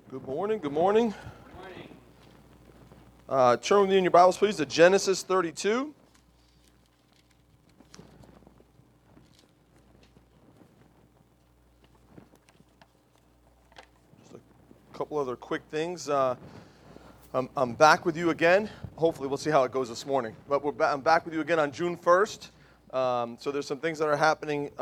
Good morning. Good morning. Turn with me in your Bibles, please, to Genesis 32. Just a couple other quick things. I'm back with you again. Hopefully, we'll see how it goes this morning. But I'm back with you again on June 1st. So there's some things that are happening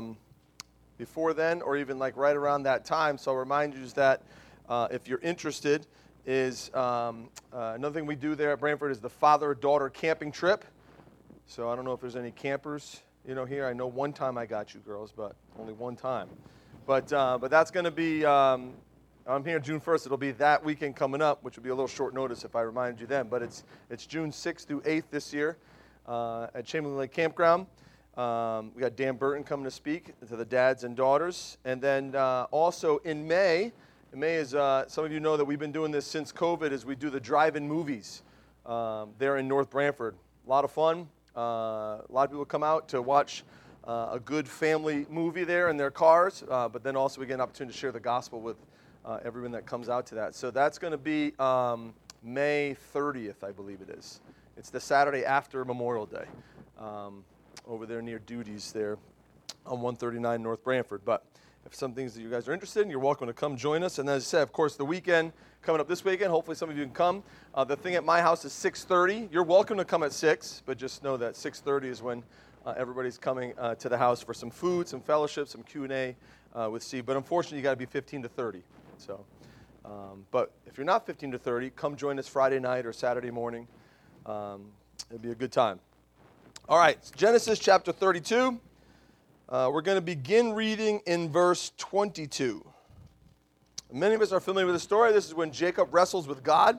before then, or even like right around that time. So I'll remind you that if you're interested, is another thing we do there at Brantford is the father-daughter camping trip. So I don't know if there's any campers, here. I know one time I got you girls, but only one time. But that's going to be, I'm here June 1st. It'll be that weekend coming up, which would be a little short notice if I reminded you then. But it's June 6th through 8th this year at Chamberlain Lake Campground. We got Dan Burton coming to speak to the dads and daughters. And then also in May is, some of you know that we've been doing this since COVID, is we do the drive-in movies there in North Brantford. A lot of fun. A lot of people come out to watch a good family movie there in their cars, but then also we get an opportunity to share the gospel with everyone that comes out to that. So that's going to be May 30th, I believe it is. It's the Saturday after Memorial Day over there near Duties there on 139 North Brantford. But if some things that you guys are interested in, you're welcome to come join us. And as I said, of course, the weekend coming up this weekend, hopefully some of you can come. The thing at my house is 6:30. You're welcome to come at 6, but just know that 6:30 is when everybody's coming to the house for some food, some fellowship, some Q&A with Steve. But unfortunately, you got to be 15 to 30. So, but if you're not 15 to 30, come join us Friday night or Saturday morning. It'll be a good time. All right, Genesis chapter 32. We're going to begin reading in verse 22. Many of us are familiar with the story. This is when Jacob wrestles with God.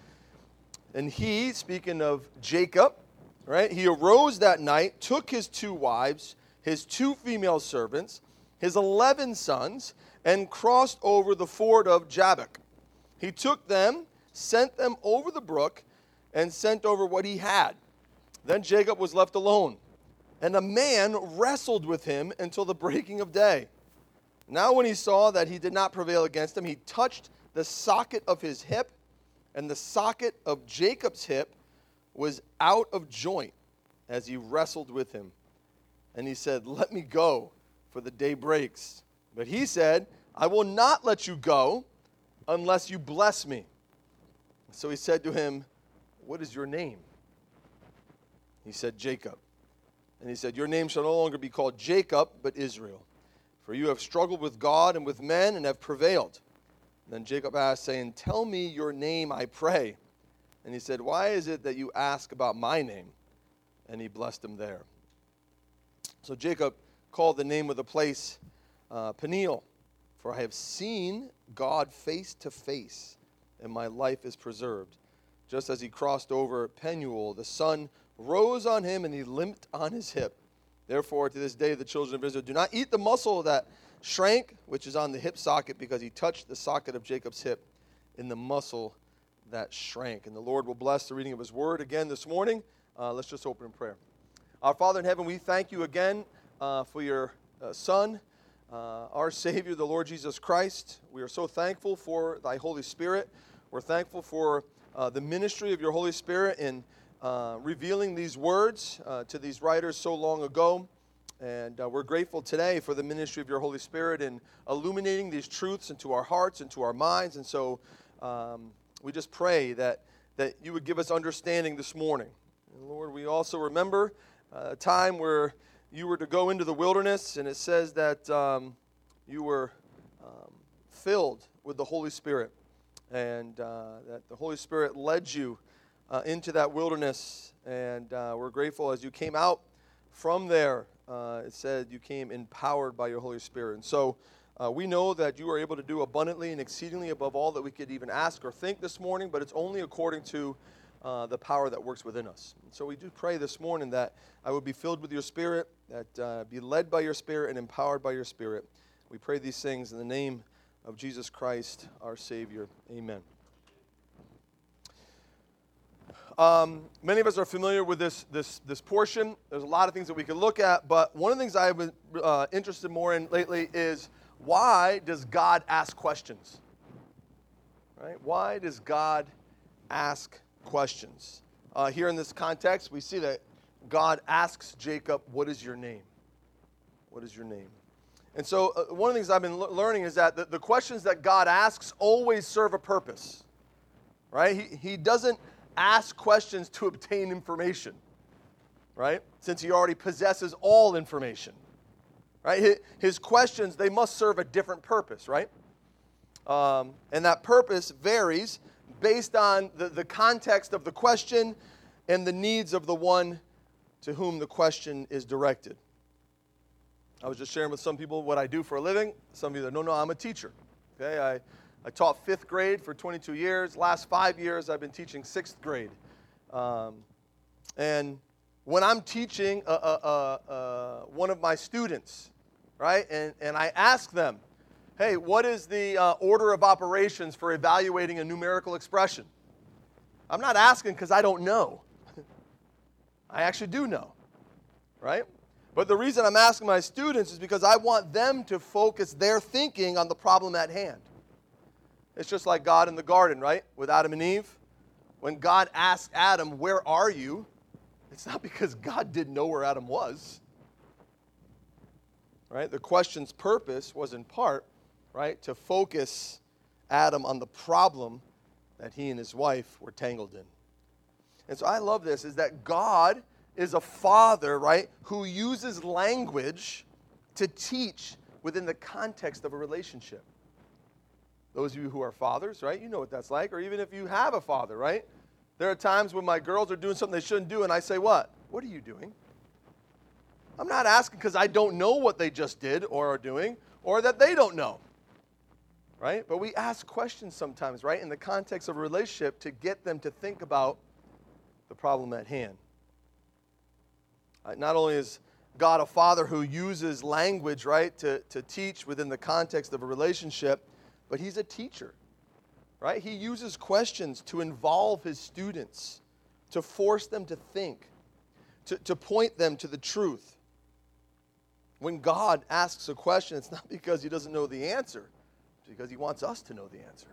And he, speaking of Jacob, right, he arose that night, took his 2 wives, his 2 female servants, his 11 sons, and crossed over the ford of Jabbok. He took them, sent them over the brook, and sent over what he had. Then Jacob was left alone. And a man wrestled with him until the breaking of day. Now when he saw that he did not prevail against him, he touched the socket of his hip, and the socket of Jacob's hip was out of joint as he wrestled with him. And he said, "Let me go, for the day breaks." But he said, "I will not let you go unless you bless me." So he said to him, "What is your name?" He said, "Jacob." And he said, "Your name shall no longer be called Jacob, but Israel. For you have struggled with God and with men and have prevailed." And then Jacob asked, saying, "Tell me your name, I pray." And he said, "Why is it that you ask about my name?" And he blessed him there. So Jacob called the name of the place Peniel, for I have seen God face to face, and my life is preserved. Just as he crossed over Penuel, the sun rose on him, and he limped on his hip. Therefore, to this day, the children of Israel do not eat the muscle that shrank, which is on the hip socket, because he touched the socket of Jacob's hip in the muscle that shrank. And the Lord will bless the reading of his word again this morning. Let's just open in prayer. Our Father in heaven, we thank you again for your Son, our Savior, the Lord Jesus Christ. We are so thankful for thy Holy Spirit. We're thankful for the ministry of your Holy Spirit in revealing these words to these writers so long ago. And we're grateful today for the ministry of your Holy Spirit in illuminating these truths into our hearts and to our minds. And so we just pray that you would give us understanding this morning. And Lord, we also remember a time where you were to go into the wilderness, and it says that you were filled with the Holy Spirit, and that the Holy Spirit led you into that wilderness, and we're grateful as you came out from there. It said you came empowered by your Holy Spirit. And so we know that you are able to do abundantly and exceedingly above all that we could even ask or think this morning, but it's only according to the power that works within us. And so we do pray this morning that I would be filled with your Spirit, that be led by your Spirit and empowered by your Spirit. We pray these things in the name of Jesus Christ, our Savior. Amen. Many of us are familiar with this portion. There's a lot of things that we could look at, but one of the things I've been interested more in lately is, why does God ask questions? Right? Why does God ask questions? Here in this context, we see that God asks Jacob, "What is your name?" What is your name? And so one of the things I've been learning is that the questions that God asks always serve a purpose. Right? He doesn't ask questions to obtain information. Right? Since he already possesses all information. Right? His questions, they must serve a different purpose, right? And that purpose varies based on the context of the question and the needs of the one to whom the question is directed. I was just sharing with some people what I do for a living. Some of you that don't know, I'm a teacher. Okay, I taught 5th grade for 22 years. Last 5 years, I've been teaching 6th grade. And when I'm teaching one of my students, right, and I ask them, hey, what is the order of operations for evaluating a numerical expression? I'm not asking because I don't know. I actually do know, right? But the reason I'm asking my students is because I want them to focus their thinking on the problem at hand. It's just like God in the garden, right, with Adam and Eve. When God asked Adam, "Where are you?" it's not because God didn't know where Adam was. Right? The question's purpose was in part, right, to focus Adam on the problem that he and his wife were tangled in. And so I love this, is that God is a father, right, who uses language to teach within the context of a relationship. Those of you who are fathers, right, you know what that's like. Or even if you have a father, right? There are times when my girls are doing something they shouldn't do, and I say, what? What are you doing? I'm not asking because I don't know what they just did or are doing, or that they don't know. Right? But we ask questions sometimes, right, in the context of a relationship to get them to think about the problem at hand. Not only is God a father who uses language, right, to teach within the context of a relationship, but he's a teacher, right? He uses questions to involve his students, to force them to think, to point them to the truth. When God asks a question, it's not because he doesn't know the answer. It's because he wants us to know the answer.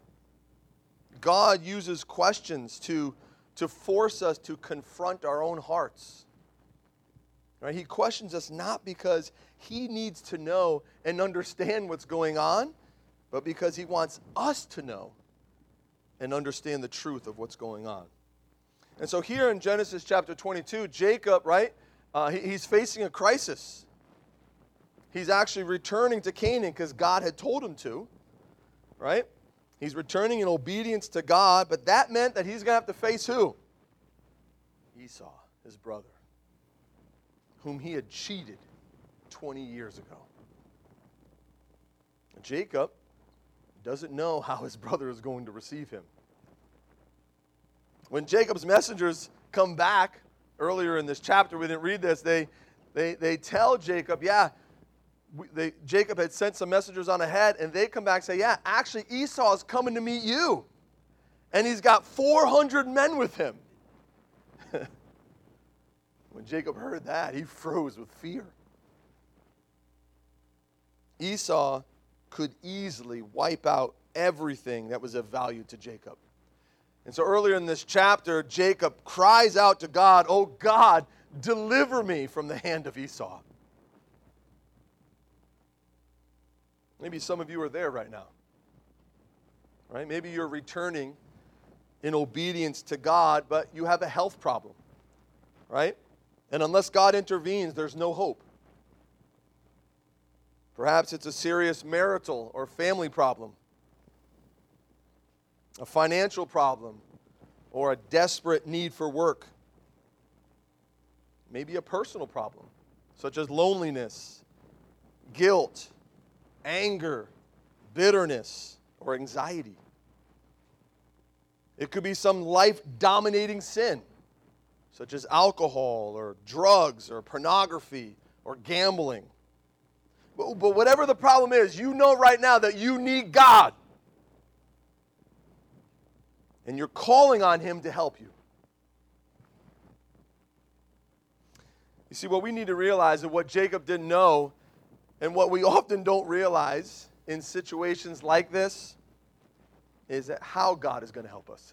God uses questions to force us to confront our own hearts. Right? He questions us not because he needs to know and understand what's going on, but because he wants us to know and understand the truth of what's going on. And so here in Genesis chapter 22, Jacob, right, he's facing a crisis. He's actually returning to Canaan because God had told him to, right? He's returning in obedience to God, but that meant that he's going to have to face who? Esau, his brother, whom he had cheated 20 years ago. Jacob doesn't know how his brother is going to receive him. When Jacob's messengers come back, earlier in this chapter, we didn't read this, they tell Jacob, Jacob had sent some messengers on ahead, and they come back and say, yeah, actually Esau is coming to meet you. And he's got 400 men with him. When Jacob heard that, he froze with fear. Esau could easily wipe out everything that was of value to Jacob. And so earlier in this chapter, Jacob cries out to God, "Oh God, deliver me from the hand of Esau." Maybe some of you are there right now. Right? Maybe you're returning in obedience to God, but you have a health problem. Right? And unless God intervenes, there's no hope. Perhaps it's a serious marital or family problem, a financial problem, or a desperate need for work. Maybe a personal problem, such as loneliness, guilt, anger, bitterness, or anxiety. It could be some life-dominating sin, such as alcohol or drugs or pornography or gambling. But whatever the problem is, you know right now that you need God. And you're calling on him to help you. You see, what we need to realize and what Jacob didn't know, and what we often don't realize in situations like this, is that how God is going to help us.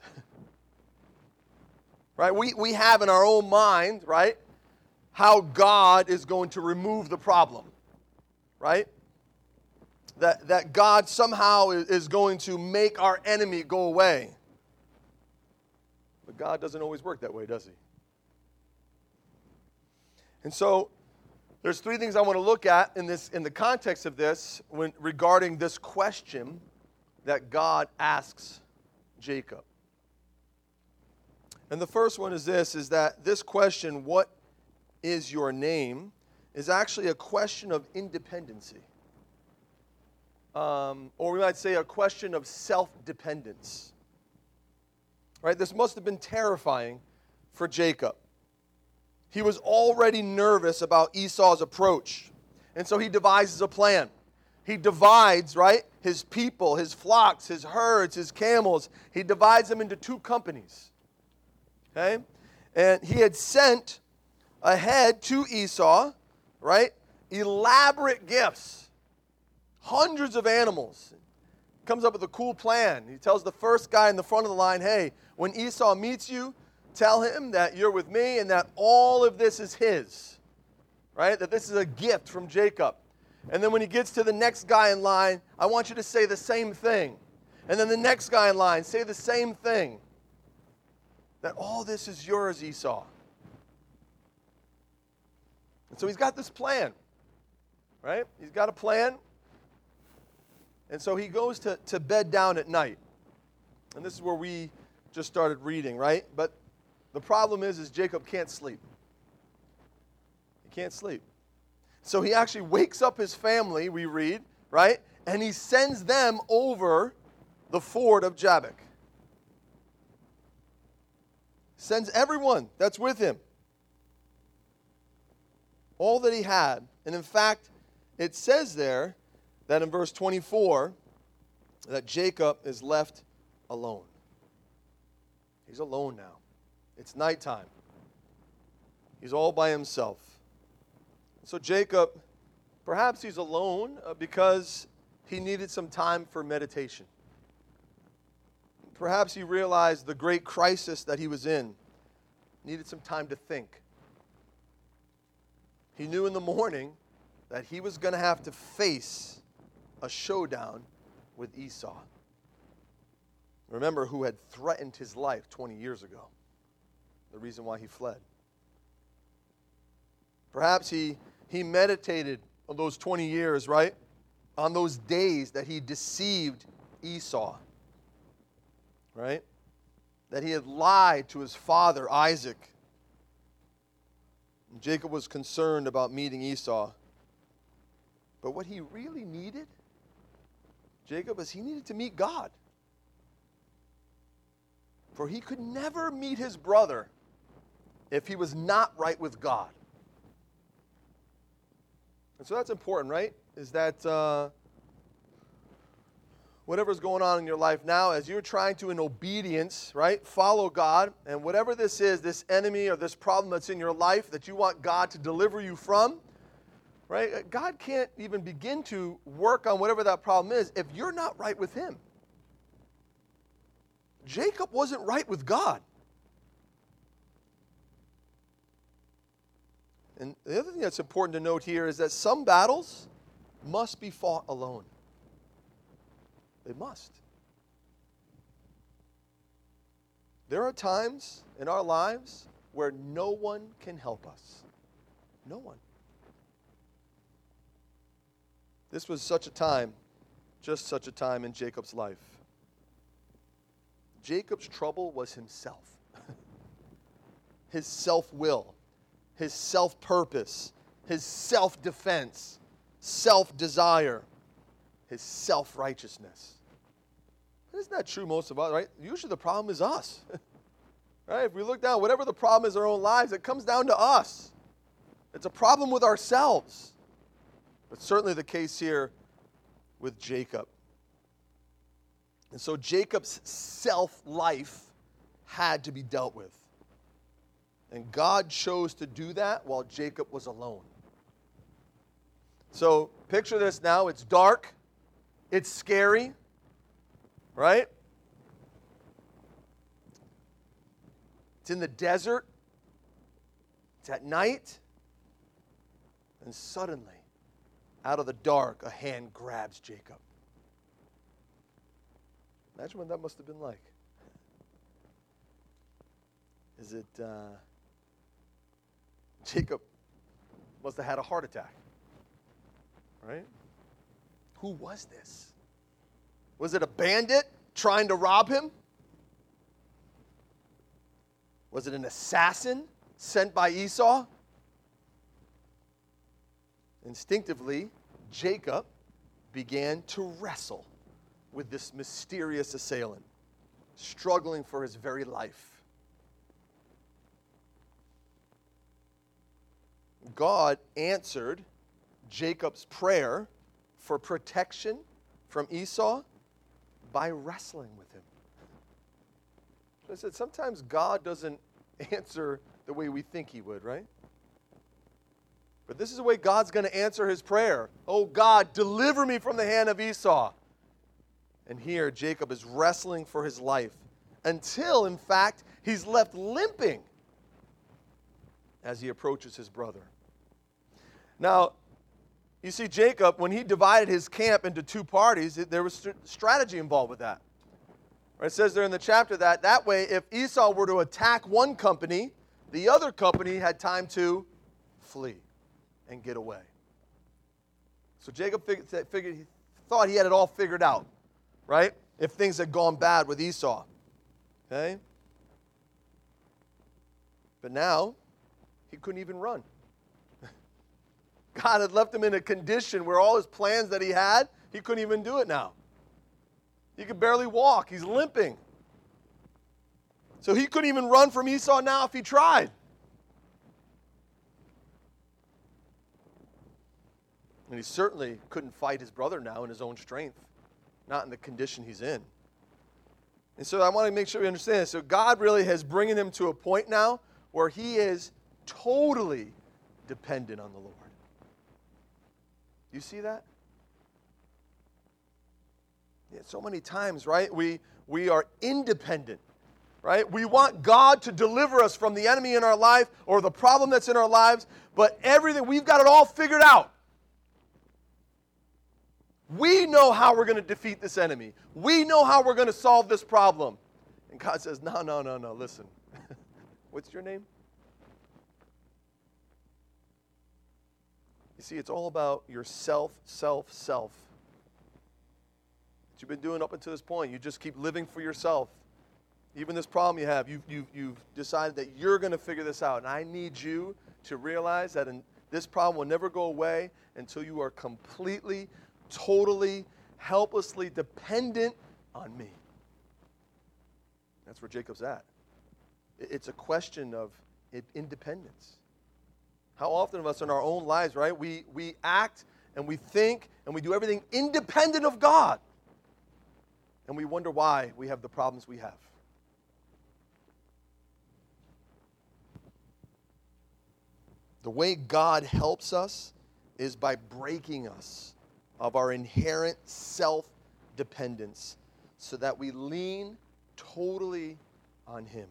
Right? We have in our own mind, right, how God is going to remove the problem. Right? That God somehow is going to make our enemy go away. But God doesn't always work that way, does he? And so there's three things I want to look at in the context of this regarding this question that God asks Jacob. And the first one is that this question, what is your name, is actually a question of independency. Or we might say a question of self-dependence. Right? This must have been terrifying for Jacob. He was already nervous about Esau's approach. And so he devises a plan. He divides, right, his people, his flocks, his herds, his camels. He divides them into two companies. Okay? And he had sent ahead to Esau, right, elaborate gifts. Hundreds of animals. Comes up with a cool plan. He tells the first guy in the front of the line, hey, when Esau meets you, tell him that you're with me and that all of this is his. Right? That this is a gift from Jacob. And then when he gets to the next guy in line, I want you to say the same thing. And then the next guy in line, say the same thing. That all this is yours, Esau. And so he's got this plan. Right? He's got a plan. And so he goes to bed down at night. And this is where we just started reading, right? But the problem is Jacob can't sleep. He can't sleep. So he actually wakes up his family, we read, right? And he sends them over the ford of Jabbok. Sends everyone that's with him. All that he had. And in fact, it says there that in verse 24, that Jacob is left alone. He's alone now. It's nighttime. He's all by himself. So Jacob, perhaps he's alone because he needed some time for meditation. Perhaps he realized the great crisis that he was in. Needed some time to think. He knew in the morning that he was going to have to face a showdown with Esau. Remember, who had threatened his life 20 years ago. The reason why he fled. Perhaps he meditated on those 20 years, right? On those days that he deceived Esau. Right? That he had lied to his father, Isaac. And Jacob was concerned about meeting Esau. But what he really needed, Jacob, is he needed to meet God. For he could never meet his brother if he was not right with God. And so that's important, right? Is that whatever's going on in your life now, as you're trying to, in obedience, right, follow God, and whatever this is, this enemy or this problem that's in your life that you want God to deliver you from, right? God can't even begin to work on whatever that problem is if you're not right with him. Jacob wasn't right with God. And the other thing that's important to note here is that some battles must be fought alone. They must. There are times in our lives where no one can help us. No one. This was such a time, just such a time in Jacob's life. Jacob's trouble was himself. His self-will, his self-purpose, his self-defense, self-desire, his self-righteousness. Isn't that true most of us, right? Usually the problem is us. Right? If we look down, whatever the problem is in our own lives, it comes down to us. It's a problem with ourselves. But certainly the case here with Jacob. And so Jacob's self-life had to be dealt with. And God chose to do that while Jacob was alone. So picture this now. It's dark. It's scary. Right? It's in the desert. It's at night. And suddenly, out of the dark, a hand grabs Jacob. Imagine what that must have been like. Is it, Jacob must have had a heart attack, right? Who was this? Was it a bandit trying to rob him? Was it an assassin sent by Esau? Instinctively, Jacob began to wrestle with this mysterious assailant, struggling for his very life. God answered Jacob's prayer for protection from Esau by wrestling with him. I said, sometimes God doesn't answer the way we think he would, right? But this is the way God's going to answer his prayer. Oh God, deliver me from the hand of Esau. And here Jacob is wrestling for his life until, in fact, he's left limping as he approaches his brother. Now, you see, Jacob, when he divided his camp into two parties, there was strategy involved with that. Right? It says there in the chapter that way, if Esau were to attack one company, the other company had time to flee and get away. So Jacob he thought he had it all figured out, right? If things had gone bad with Esau. Okay? But now, he couldn't even run. God had left him in a condition where all his plans that he had, he couldn't even do it now. He could barely walk. He's limping. So he couldn't even run from Esau now if he tried. And he certainly couldn't fight his brother now in his own strength, not in the condition he's in. And so I want to make sure we understand this. So God really has bringing him to a point now where he is totally dependent on the Lord. Do you see that? Yeah, so many times, right, we are independent, right? We want God to deliver us from the enemy in our life or the problem that's in our lives, but everything, we've got it all figured out. We know how we're going to defeat this enemy. We know how we're going to solve this problem. And God says, no, listen. What's your name? You see, it's all about your self. What you've been doing up until this point, you just keep living for yourself. Even this problem you have, you've decided that you're going to figure this out. And I need you to realize that this problem will never go away until you are completely, totally, helplessly dependent on me. That's where Jacob's at. It's a question of independence. How often of us in our own lives, right, we act and we think and we do everything independent of God. And we wonder why we have the problems we have. The way God helps us is by breaking us of our inherent self-dependence so that we lean totally on him.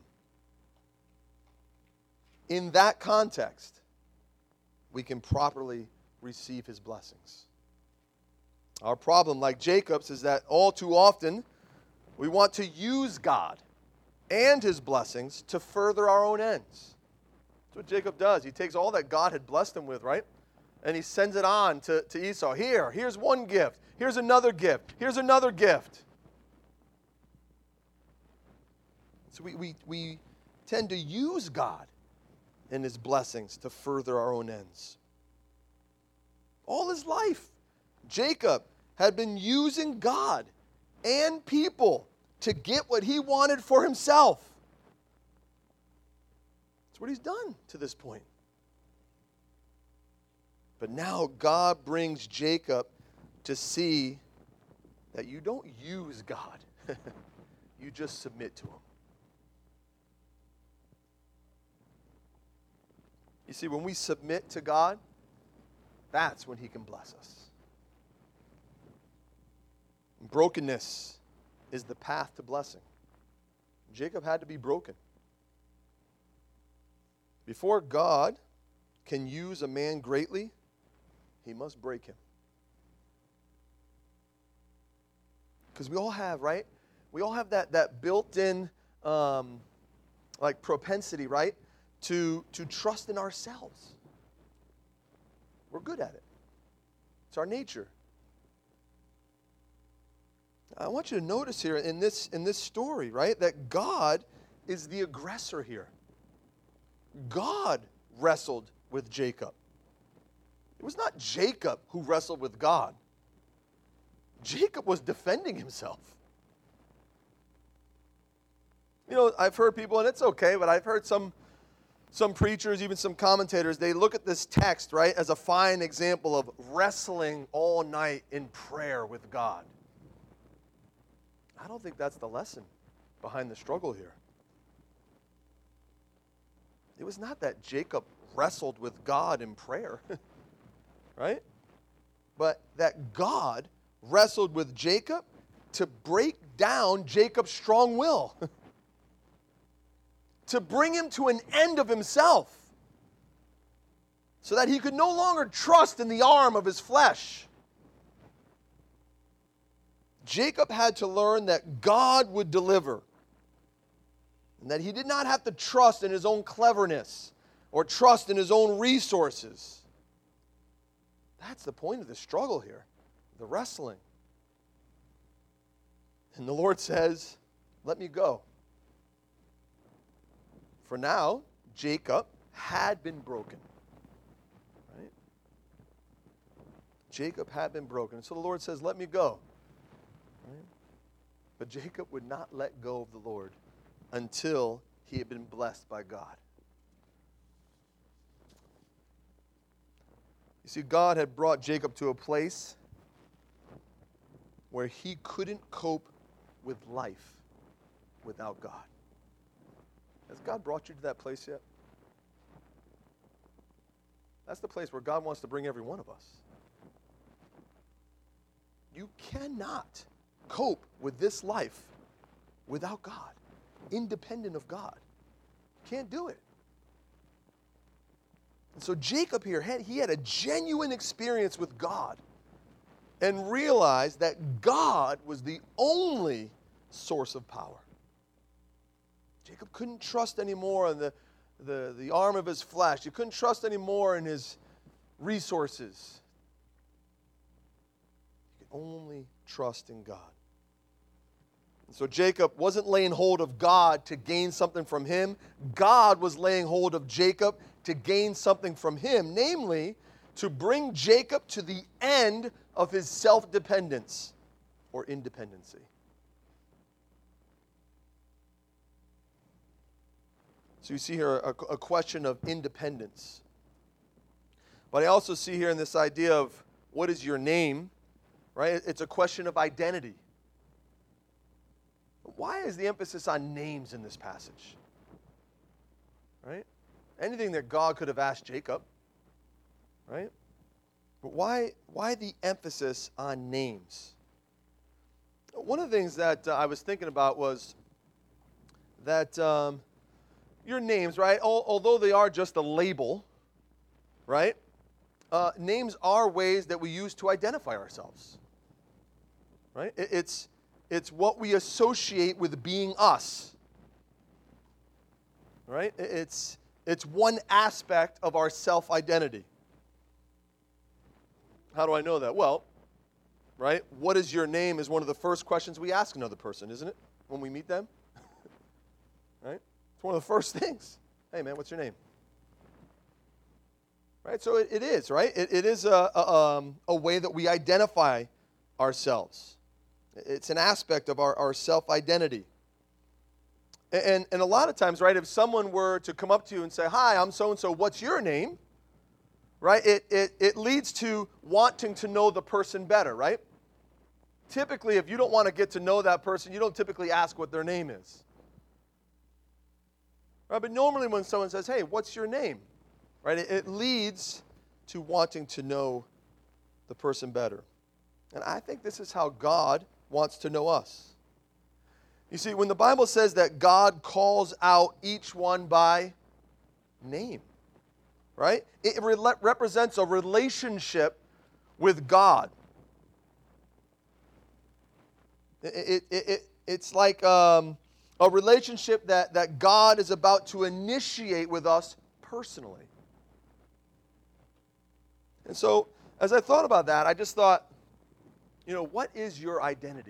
In that context, we can properly receive his blessings. Our problem, like Jacob's, is that all too often we want to use God and his blessings to further our own ends. That's what Jacob does. He takes all that God had blessed him with, right? And he sends it on to Esau. Here's one gift. Here's another gift. Here's another gift. So we tend to use God and his blessings to further our own ends. All his life, Jacob had been using God and people to get what he wanted for himself. That's what he's done to this point. But now God brings Jacob to see that you don't use God. You just submit to him. You see, when we submit to God, that's when he can bless us. Brokenness is the path to blessing. Jacob had to be broken. Before God can use a man greatly, he must break him. Because we all have, right? We all have that built-in propensity, right? To trust in ourselves. We're good at it. It's our nature. I want you to notice here in this story, right, that God is the aggressor here. God wrestled with Jacob. It was not Jacob who wrestled with God. Jacob was defending himself. You know, I've heard people, and it's okay, but I've heard some preachers, even some commentators, they look at this text, right, as a fine example of wrestling all night in prayer with God. I don't think that's the lesson behind the struggle here. It was not that Jacob wrestled with God in prayer, right? But that God wrestled with Jacob to break down Jacob's strong will, to bring him to an end of himself, so that he could no longer trust in the arm of his flesh. Jacob had to learn that God would deliver, and that he did not have to trust in his own cleverness or trust in his own resources. That's the point of the struggle here, the wrestling. And the Lord says, let me go. For now, Jacob had been broken. Right? Jacob had been broken. So the Lord says, let me go. Right? But Jacob would not let go of the Lord until he had been blessed by God. You see, God had brought Jacob to a place where he couldn't cope with life without God. Has God brought you to that place yet? That's the place where God wants to bring every one of us. You cannot cope with this life without God, independent of God. You can't do it. And so Jacob here, he had a genuine experience with God and realized that God was the only source of power. Jacob couldn't trust anymore in the arm of his flesh. He couldn't trust anymore in his resources. He could only trust in God. And so Jacob wasn't laying hold of God to gain something from him. God was laying hold of Jacob to gain something from him, namely, to bring Jacob to the end of his self-dependence or independency. So you see here a question of independence. But I also see here in this idea of what is your name, right? It's a question of identity. Why is the emphasis on names in this passage? Right? Anything that God could have asked Jacob, right? But why the emphasis on names? One of the things that I was thinking about was that your names, right, although they are just a label, right, names are ways that we use to identify ourselves, right? It's what we associate with being us, right? It's one aspect of our self-identity. How do I know that? Well, right, what is your name is one of the first questions we ask another person, isn't it, when we meet them? Right? It's one of the first things. Hey, man, what's your name? Right? So it is, right? It is a way that we identify ourselves. It's an aspect of our self-identity. And a lot of times, right, if someone were to come up to you and say, hi, I'm so-and-so, what's your name? Right? It leads to wanting to know the person better, right? Typically, if you don't want to get to know that person, you don't typically ask what their name is. Right? But normally when someone says, hey, what's your name? Right? It leads to wanting to know the person better. And I think this is how God wants to know us. You see, when the Bible says that God calls out each one by name, right? It represents a relationship with God. It's like a relationship that God is about to initiate with us personally. And so, as I thought about that, I just thought, what is your identity?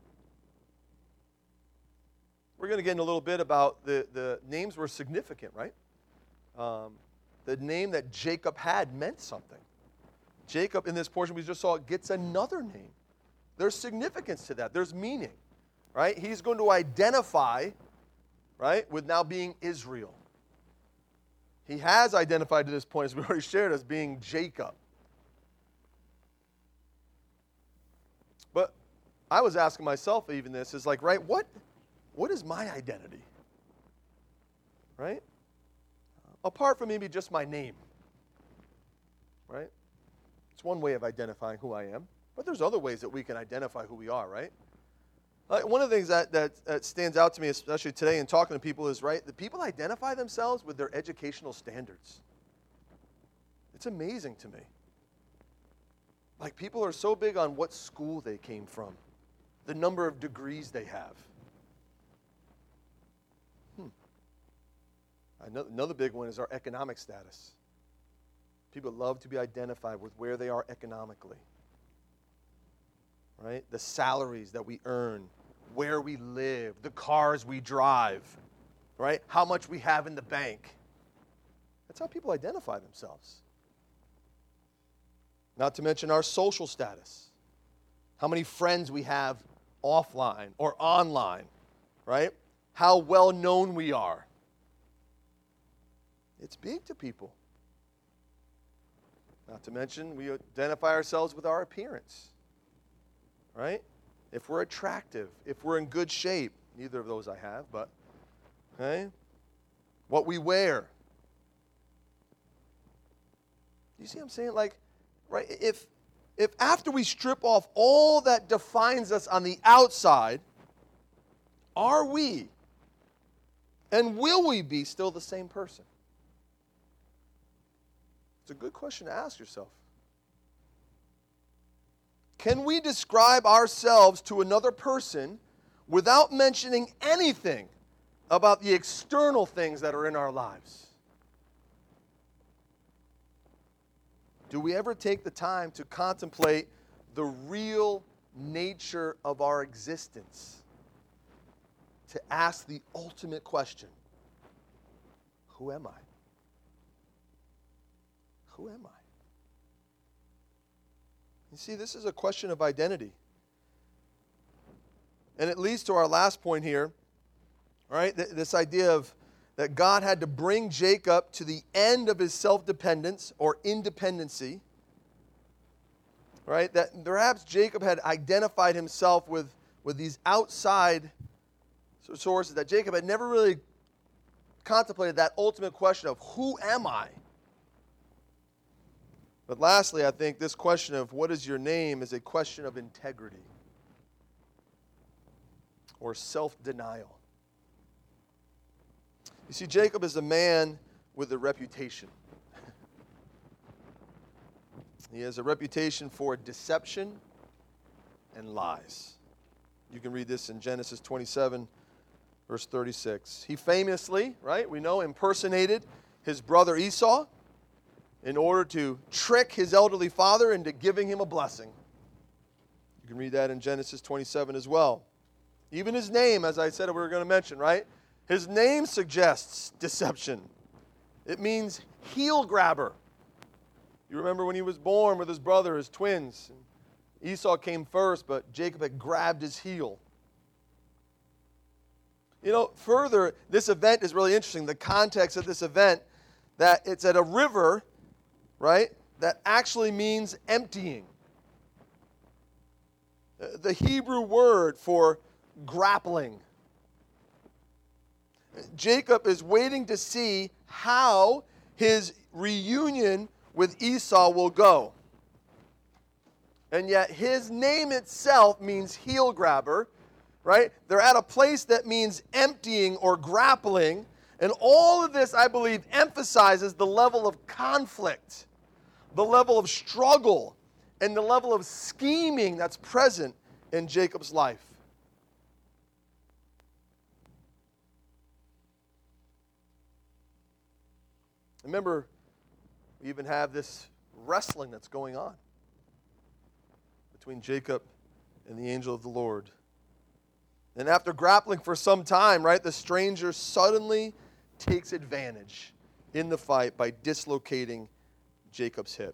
We're going to get in a little bit about the names were significant, right? The name that Jacob had meant something. Jacob, in this portion we just saw, gets another name. There's significance to that. There's meaning, right? He's going to identify, right, with now being Israel. He has identified to this point, as we already shared, as being Jacob. But I was asking myself even this, is like, right, what is my identity? Right? Apart from maybe just my name. Right? It's one way of identifying who I am. But there's other ways that we can identify who we are, right? One of the things that stands out to me, especially today in talking to people, is, right, that people identify themselves with their educational standards. It's amazing to me. Like, people are so big on what school they came from, the number of degrees they have. Another big one is our economic status. People love to be identified with where they are economically. Right? The salaries that we earn, where we live, the cars we drive, right? How much we have in the bank. That's how people identify themselves. Not to mention our social status. How many friends we have offline or online, right? How well known we are. It's big to people. Not to mention we identify ourselves with our appearance. Right? If we're attractive, if we're in good shape, neither of those I have, but, okay? What we wear. You see what I'm saying? Like, right, if after we strip off all that defines us on the outside, are we and will we be still the same person? It's a good question to ask yourself. Can we describe ourselves to another person without mentioning anything about the external things that are in our lives? Do we ever take the time to contemplate the real nature of our existence? To ask the ultimate question, who am I? Who am I? You see, this is a question of identity. And it leads to our last point here, all right? This idea of that God had to bring Jacob to the end of his self-dependence or independency, right? That perhaps Jacob had identified himself with these outside sources, that Jacob had never really contemplated that ultimate question of who am I? But lastly, I think this question of what is your name is a question of integrity or self-denial. You see, Jacob is a man with a reputation. He has a reputation for deception and lies. You can read this in Genesis 27, verse 36. He famously, right, we know, impersonated his brother Esau in order to trick his elderly father into giving him a blessing. You can read that in Genesis 27 as well. Even his name, as I said we were going to mention, right? His name suggests deception. It means heel grabber. You remember when he was born with his brother, his twins. Esau came first, but Jacob had grabbed his heel. You know, further, this event is really interesting. The context of this event, that it's at a river, right, that actually means emptying. The Hebrew word for grappling. Jacob is waiting to see how his reunion with Esau will go. And yet his name itself means heel grabber, right? They're at a place that means emptying or grappling. And all of this, I believe, emphasizes the level of conflict, the level of struggle, and the level of scheming that's present in Jacob's life. Remember, we even have this wrestling that's going on between Jacob and the angel of the Lord. And after grappling for some time, right, the stranger suddenly takes advantage in the fight by dislocating Jacob's hip.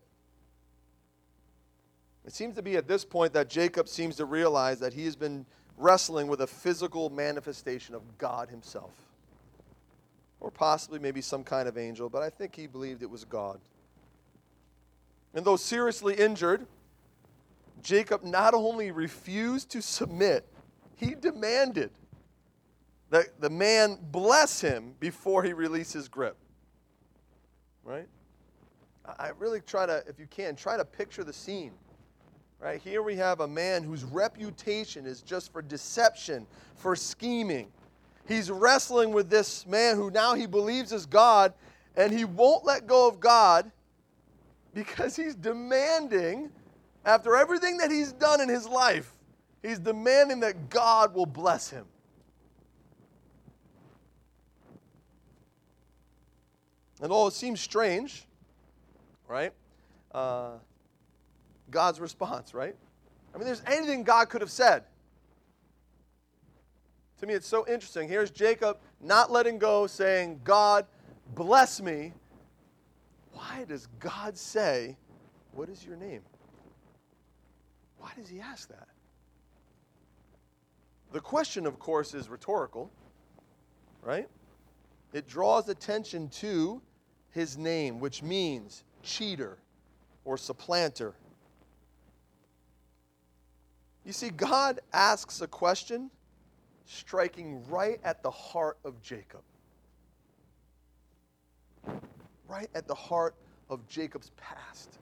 It seems to be at this point that Jacob seems to realize that he has been wrestling with a physical manifestation of God himself. Or possibly maybe some kind of angel, but I think he believed it was God. And though seriously injured, Jacob not only refused to submit, he demanded that the man bless him before he released his grip. Right? I really try to, if you can, try to picture the scene. Right? Here we have a man whose reputation is just for deception, for scheming. He's wrestling with this man who now he believes is God, and he won't let go of God because he's demanding, after everything that he's done in his life, he's demanding that God will bless him. And although it seems strange, right? God's response, right? I mean, there's anything God could have said. To me, it's so interesting. Here's Jacob not letting go, saying, God, bless me. Why does God say, what is your name? Why does he ask that? The question, of course, is rhetorical, right? It draws attention to his name, which means cheater or supplanter. You see, God asks a question striking right at the heart of Jacob. Right at the heart of Jacob's past.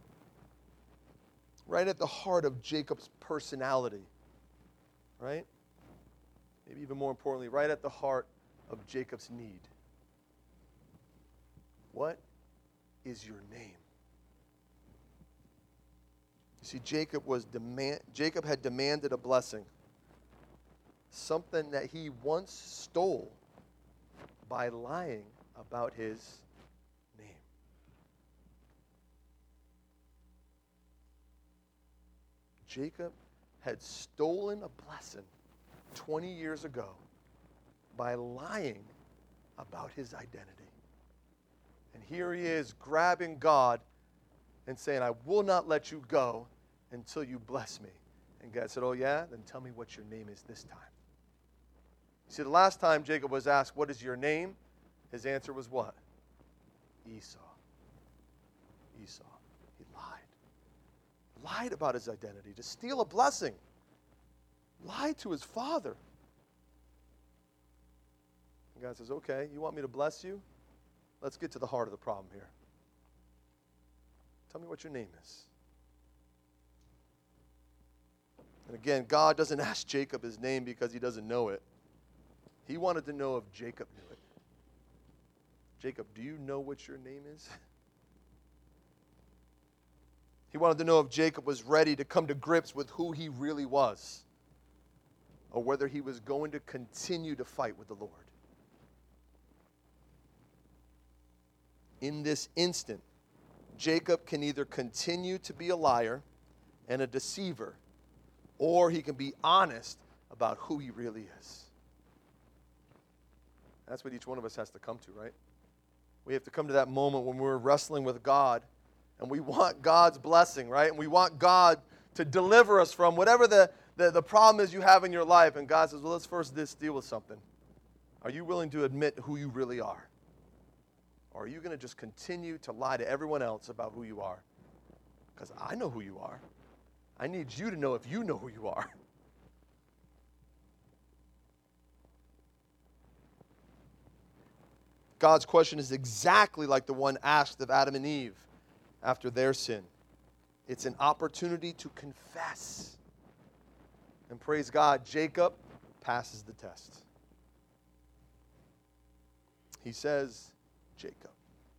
Right at the heart of Jacob's personality. Right? Maybe even more importantly, right at the heart of Jacob's need. What is your name? You see, Jacob had demanded a blessing. Something that he once stole by lying about his name. Jacob had stolen a blessing 20 years ago by lying about his identity. And here he is grabbing God and saying, I will not let you go until you bless me. And God said, oh yeah? Then tell me what your name is this time. You see, the last time Jacob was asked, what is your name? His answer was what? Esau. Esau. He lied. Lied about his identity to steal a blessing. Lied to his father. And God says, okay, you want me to bless you? Let's get to the heart of the problem here. Tell me what your name is. And again, God doesn't ask Jacob his name because he doesn't know it. He wanted to know if Jacob knew it. Jacob, do you know what your name is? He wanted to know if Jacob was ready to come to grips with who he really was, or whether he was going to continue to fight with the Lord. In this instant, Jacob can either continue to be a liar and a deceiver, or he can be honest about who he really is. That's what each one of us has to come to, right? We have to come to that moment when we're wrestling with God and we want God's blessing, right? And we want God to deliver us from whatever the problem is you have in your life. And God says, well, let's first deal with something. Are you willing to admit who you really are? Or are you going to just continue to lie to everyone else about who you are? Because I know who you are. I need you to know if you know who you are. God's question is exactly like the one asked of Adam and Eve after their sin. It's an opportunity to confess. And praise God, Jacob passes the test. He says, Jacob.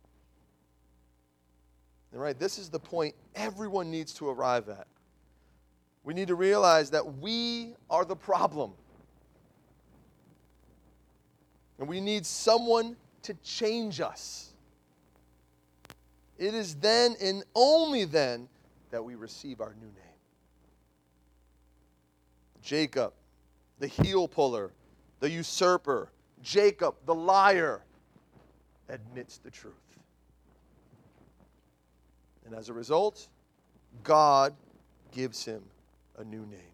And right, this is the point everyone needs to arrive at. We need to realize that we are the problem. And we need someone to change us. It is then and only then that we receive our new name. Jacob, the heel puller, the usurper. Jacob, the liar, admits the truth. And as a result, God gives him a new name,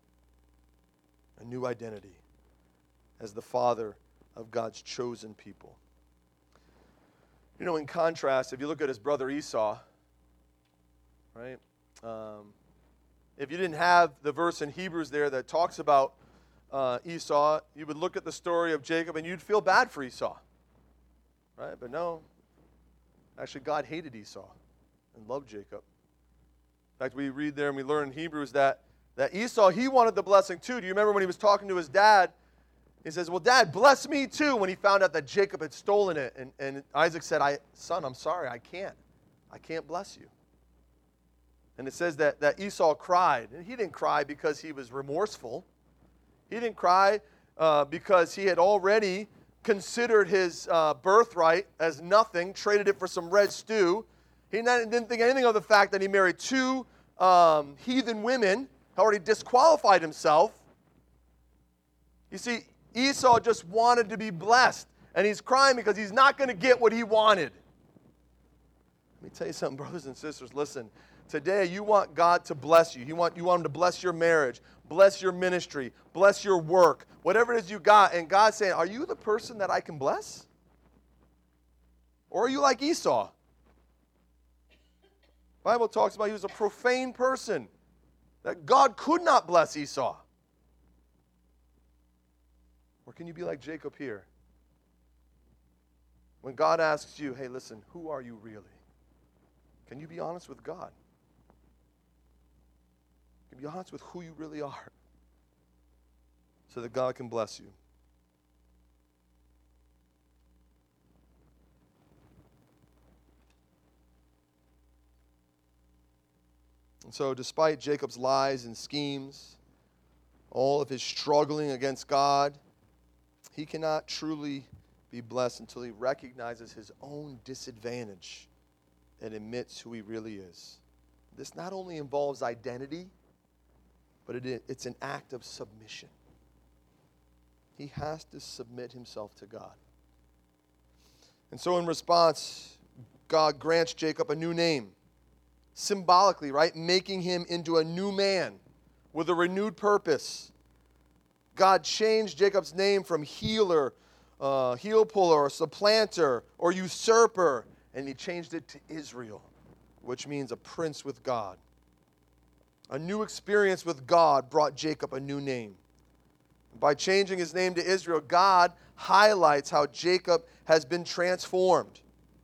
a new identity as the father of God's chosen people. You know, in contrast, if you look at his brother Esau, right? If you didn't have the verse in Hebrews there that talks about Esau, you would look at the story of Jacob and you'd feel bad for Esau, right? But no, actually God hated Esau and loved Jacob. In fact, we read there and we learn in Hebrews that Esau, he wanted the blessing too. Do you remember when he was talking to his dad? He says, well, Dad, bless me too, when he found out that Jacob had stolen it. And Isaac said, son, I'm sorry, I can't bless you. And it says that Esau cried. And he didn't cry because he was remorseful. He didn't cry because he had already considered his birthright as nothing, traded it for some red stew. He didn't think anything of the fact that he married two heathen women, already disqualified himself. You see, Esau just wanted to be blessed, and he's crying because he's not going to get what he wanted. Let me tell you something, brothers and sisters. Listen, today you want God to bless you. You want him to bless your marriage, bless your ministry, bless your work, whatever it is you got. And God's saying, are you the person that I can bless? Or are you like Esau? The Bible talks about he was a profane person, that God could not bless Esau. Or can you be like Jacob here? When God asks you, hey, listen, who are you really? Can you be honest with God? Can you be honest with who you really are? So that God can bless you. And so despite Jacob's lies and schemes, all of his struggling against God, he cannot truly be blessed until he recognizes his own disadvantage and admits who he really is. This not only involves identity, but it's an act of submission. He has to submit himself to God. And so in response, God grants Jacob a new name. Symbolically, right? Making him into a new man with a renewed purpose. God changed Jacob's name from healer, heel puller, or supplanter, or usurper, and he changed it to Israel, which means a prince with God. A new experience with God brought Jacob a new name. By changing his name to Israel, God highlights how Jacob has been transformed.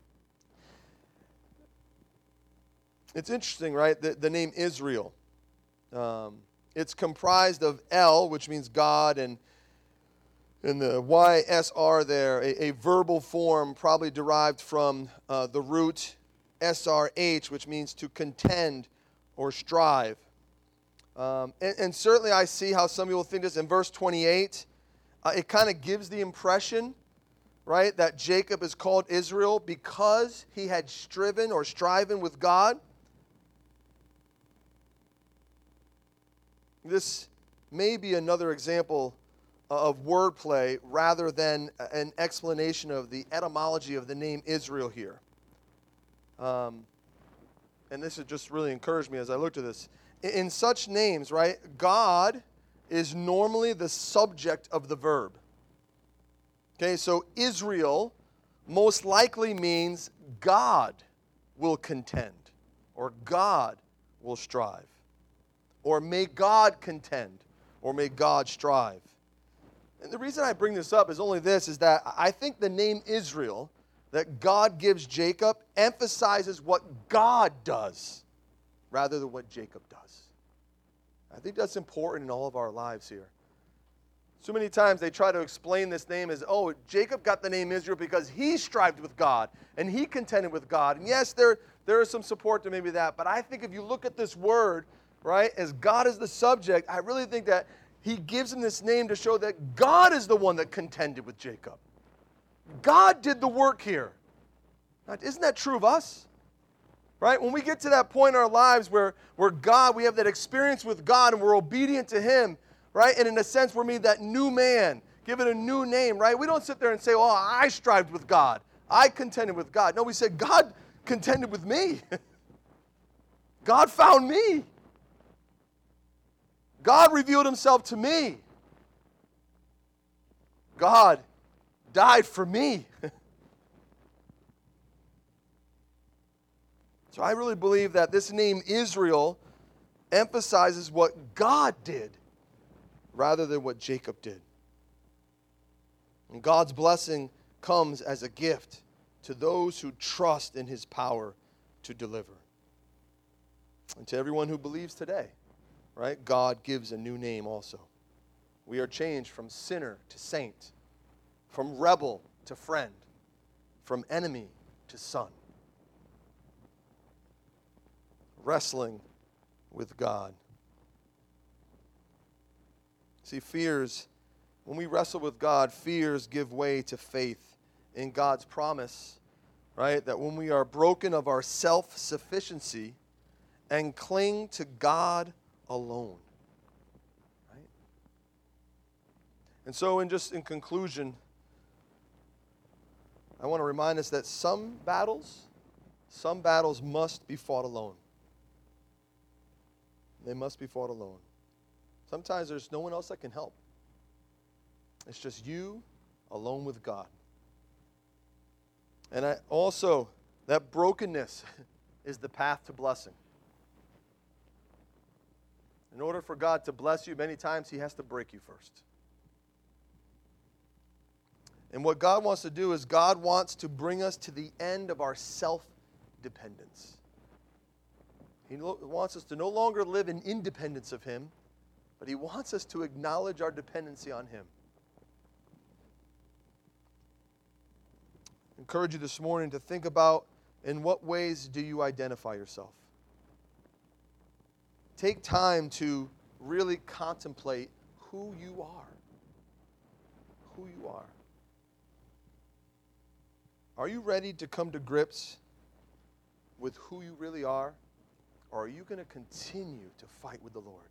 It's interesting, right? The name Israel. It's comprised of El, which means God, and the YSR there, a verbal form probably derived from the root SRH, which means to contend or strive. And certainly I see how some people think this. In verse 28, it kind of gives the impression, right, that Jacob is called Israel because he had striven or striven with God. This may be another example of wordplay rather than an explanation of the etymology of the name Israel here. And this has just really encouraged me as I looked at this. In such names, right, God is normally the subject of the verb. Okay, so Israel most likely means God will contend, or God will strive. Or may God contend, or may God strive. And the reason I bring this up is only this, is that I think the name Israel that God gives Jacob emphasizes what God does rather than what Jacob does. I think that's important in all of our lives here. So many times they try to explain this name as, oh, Jacob got the name Israel because he strived with God and he contended with God. And yes, there is some support to maybe that. But I think if you look at this word, right, as God is the subject, I really think that he gives him this name to show that God is the one that contended with Jacob. God did the work here. Now, isn't that true of us? Right? When we get to that point in our lives where God, we have that experience with God and we're obedient to him, right? And in a sense, we're made that new man, given a new name, right? We don't sit there and say, oh, I strived with God. I contended with God. No, we say, God contended with me. God found me. God revealed himself to me. God died for me. So I really believe that this name Israel emphasizes what God did rather than what Jacob did. And God's blessing comes as a gift to those who trust in his power to deliver. And to everyone who believes today, right, God gives a new name also. We are changed from sinner to saint, from rebel to friend, from enemy to son. Wrestling with God. See, when we wrestle with God, fears give way to faith in God's promise, right? That when we are broken of our self-sufficiency and cling to God alone, right? And so in conclusion, I want to remind us that some battles must be fought alone. They must be fought alone. Sometimes there's no one else that can help. It's just you alone with God. And that brokenness is the path to blessing. In order for God to bless you, many times he has to break you first. And what God wants to do is God wants to bring us to the end of our self-dependence. He wants us to no longer live in independence of him, but he wants us to acknowledge our dependency on him. I encourage you this morning to think about, in what ways do you identify yourself? Take time to really contemplate who you are. Who you are. Are you ready to come to grips with who you really are? Or are you going to continue to fight with the Lord?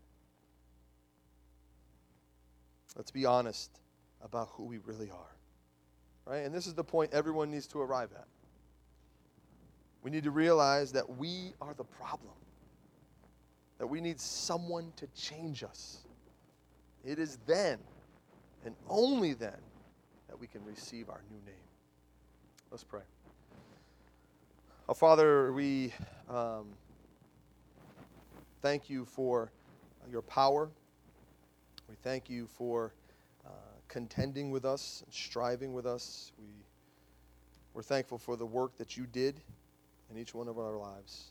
Let's be honest about who we really are. Right? And this is the point everyone needs to arrive at. We need to realize that we are the problem. That we need someone to change us. It is then, and only then, that we can receive our new name. Let's pray. Our Father, we thank you for your power. We thank you for contending with us and striving with us. We're thankful for the work that you did in each one of our lives.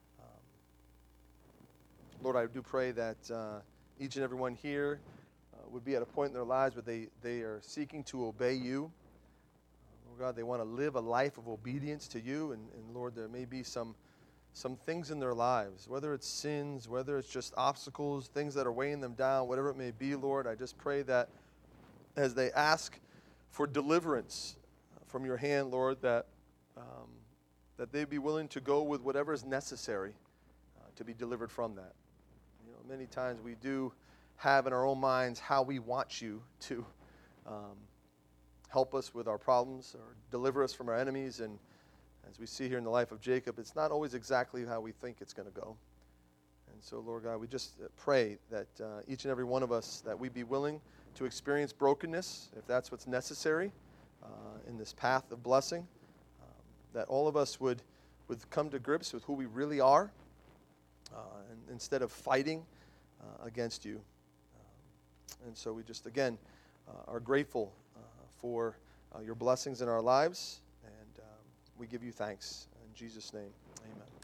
Lord, I do pray that each and every one here would be at a point in their lives where they are seeking to obey you. Lord God, they want to live a life of obedience to you. And Lord, there may be some things in their lives, whether it's sins, whether it's just obstacles, things that are weighing them down, whatever it may be, Lord, I just pray that as they ask for deliverance from your hand, Lord, that they be willing to go with whatever is necessary to be delivered from that. You know, many times we do have in our own minds how we want you to help us with our problems or deliver us from our enemies. And as we see here in the life of Jacob, it's not always exactly how we think it's going to go. And so, Lord God, we just pray that each and every one of us, that we be willing to experience brokenness, if that's what's necessary, in this path of blessing, that all of us would come to grips with who we really are, and instead of fighting against you. And so we just, again, are grateful for your blessings in our lives, and we give you thanks. In Jesus' name, amen.